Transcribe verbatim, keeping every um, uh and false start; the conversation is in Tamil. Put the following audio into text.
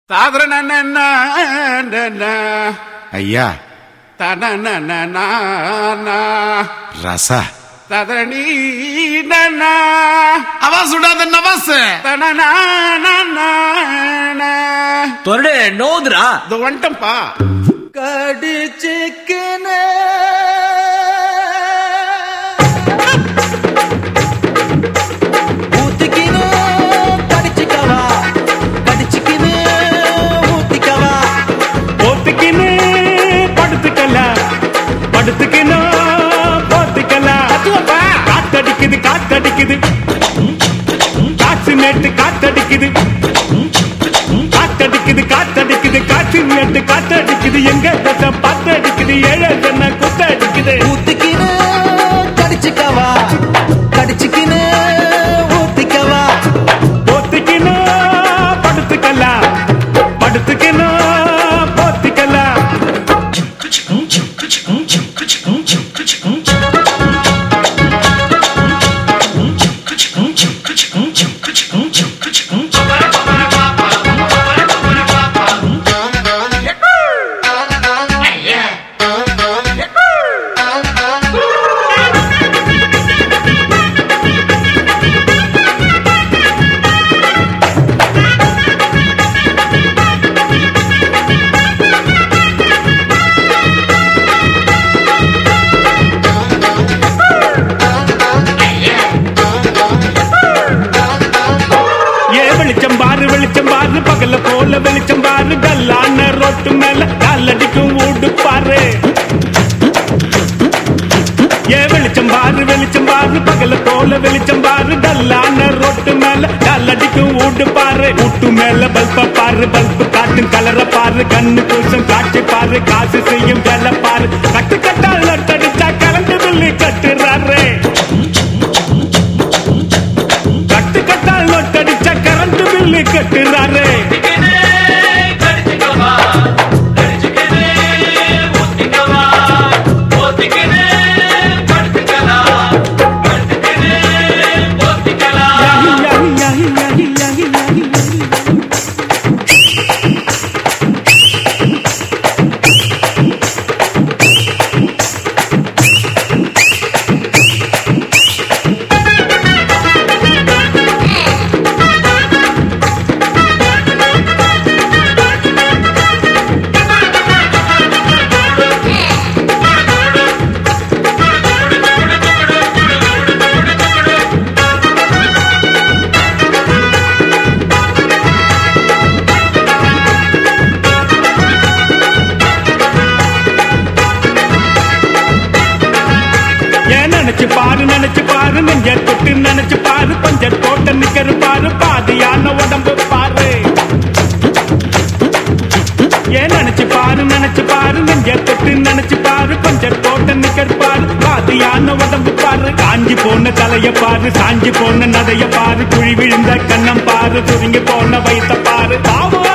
ஐயா ரச ததனி அவா சுடாத நவாஸ் தொரடு நோதுரா இது வந்துட்டம்பா கடிச்சிக்கனே ஊத்திக்கினே கடிச்சிக்கவா கடிச்சிக்கினே ஊத்திக்கவா போத்துக்கின்னு படுத்துக்கல படுத்துக்கின்னு போத்துக்கல காத்தடிக்குது காத்தடிக்குது காற்று நேட்டு காத்தடிக்குது காத்தடிக்குது காத்தடிக்குது காற்று நேட்டு காத்தடிக்குது எங்க தட்ட பாத்தடிக்குது ஏழை தன்ன குத்தடிக்குது ஊத்திக்கினே கடிச்சிக்கவா கடிச்சிக்கினே ஊத்திக்கவா போத்துக்கின்னு படுத்துக்கல படுத்துக்கின்னு போத்திக்கல வெளிச்சம் பாரு வெளிச்சம் பாரு பகல போல வெளிச்சம் பாரு கல்லான ரோட்டு மேல காலடிக்கும் ஊடு பாரு ஏ வெளிச்சம் பாரு வெளிச்சம் பாரு பகல போல வெளிச்சம் பாரு கல்லான ரோட்டு மேல காலடிக்கும் ஊடு பாரு ஊட்டு மேல பல்ப பாரு பல்பு காட்டும் கலர பாரு கண்ணு கூசம் காட்சி பாரு காசு செய்யும் வேலை பாரு கட்டு கட்டால் நட்டடிச்சா கலந்து சொல்லி கட்டுறாரு கட்டு கட்டால் நட்டடிச்சா கரண்ட் பில்லு கட்டுறாரு நினைச்சு பாரு நினைச்சு பாரு நெஞ்ச தொட்டு நினைச்சு பாரு பஞ்ச தோட்ட நிக்கரு பாரு பாதியான உடம்பு பாரு ஏன் நினைச்சு பாரு நினைச்சு பாரு நெஞ்ச தொட்டு நினைச்சு பாரு பஞ்ச தோட்ட நிக்கரு பாரு பாதியான உடம்பு பாரு காஞ்சி போன தலைய பாரு சாஞ்சி போன நடைய பாரு குழி விழுந்த கண்ணம் பாரு சுருங்கி போன வயித்த பாரு பாவம்